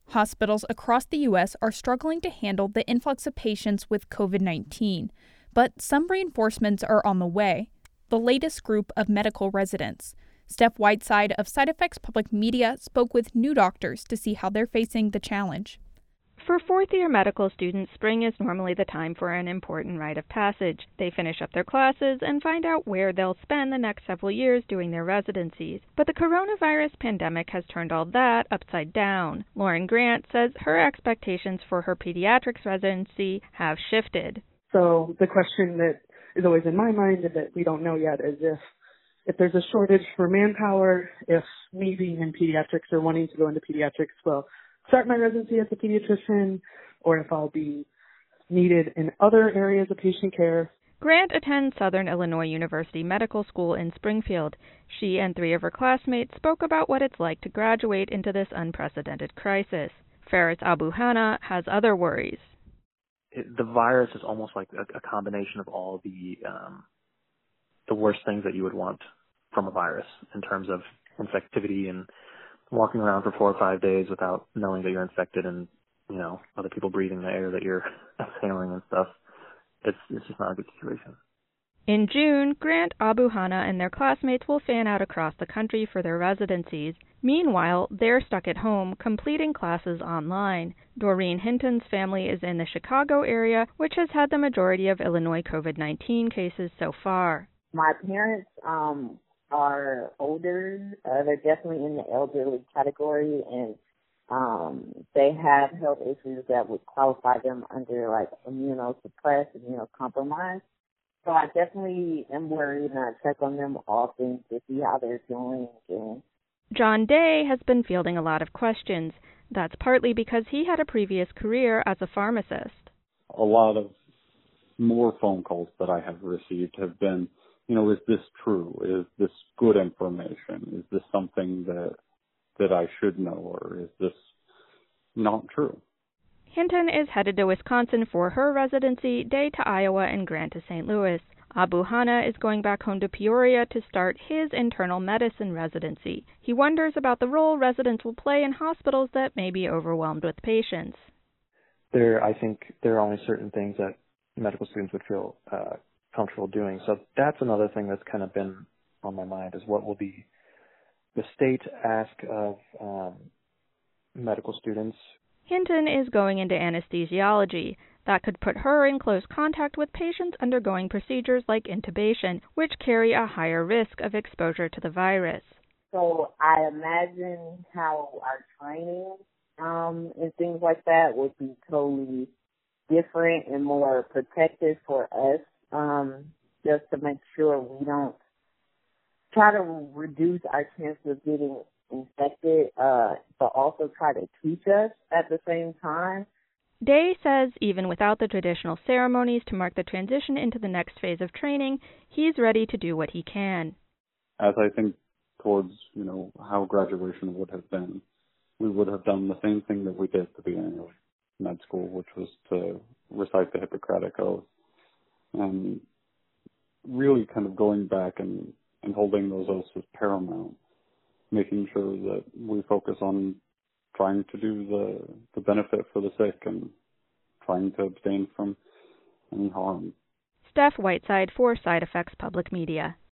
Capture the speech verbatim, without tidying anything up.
Hospitals across the U S are struggling to handle the influx of patients with covid nineteen, but some reinforcements are on the way. The latest group of medical residents. Steph Whiteside of Side Effects Public Media spoke with new doctors to see how they're facing the challenge. For fourth-year medical students, spring is normally the time for an important rite of passage. They finish up their classes and find out where they'll spend the next several years doing their residencies. But the coronavirus pandemic has turned all that upside down. Lauren Grant says her expectations for her pediatrics residency have shifted. So the question that is always in my mind and that we don't know yet is if if there's a shortage for manpower, if me being in pediatrics or wanting to go into pediatrics will start my residency as a pediatrician, or if I'll be needed in other areas of patient care. Grant attends Southern Illinois University Medical School in Springfield. She and three of her classmates spoke about what it's like to graduate into this unprecedented crisis. Faris Abu-Hana has other worries. It, the virus is almost like a, a combination of all the um, the worst things that you would want from a virus in terms of infectivity and walking around for four or five days without knowing that you're infected and, you know, other people breathing the air that you're exhaling and stuff. It's it's just not a good situation. In June, Grant, Abu-Hana, and their classmates will fan out across the country for their residencies. Meanwhile, they're stuck at home, completing classes online. Doreen Hinton's family is in the Chicago area, which has had the majority of Illinois covid nineteen cases so far. My parents um, are older. Uh, they're definitely in the elderly category, and um, they have health issues that would qualify them under, like, immunosuppressed, immunocompromised. So I definitely am worried, and I check on them often to see how they're doing. And John Day has been fielding a lot of questions. That's partly because he had a previous career as a pharmacist. A lot of more phone calls that I have received have been, you know, is this true? Is this good information? Is this something that that I should know, or is this not true? Hinton is headed to Wisconsin for her residency, Day to Iowa, and Grant to Saint Louis. Abu-Hana is going back home to Peoria to start his internal medicine residency. He wonders about the role residents will play in hospitals that may be overwhelmed with patients. There, I think there are only certain things that medical students would feel uh, comfortable doing. So that's another thing that's kind of been on my mind, is what will the the state ask of um, medical students. Hinton is going into anesthesiology. That could put her in close contact with patients undergoing procedures like intubation, which carry a higher risk of exposure to the virus. so I imagine how our training um, and things like that would be totally different and more protective for us, um, just to make sure we don't try to reduce our chance of getting infected, uh, but also try to teach us at the same time. Day says even without the traditional ceremonies to mark the transition into the next phase of training, he's ready to do what he can. As I think towards, you know, how graduation would have been, we would have done the same thing that we did at the beginning of med school, which was to recite the Hippocratic Oath, and really kind of going back and, and holding those oaths as paramount, making sure that we focus on trying to do the, the benefit for the sick and trying to abstain from any harm. Steph Whiteside for Side Effects Public Media.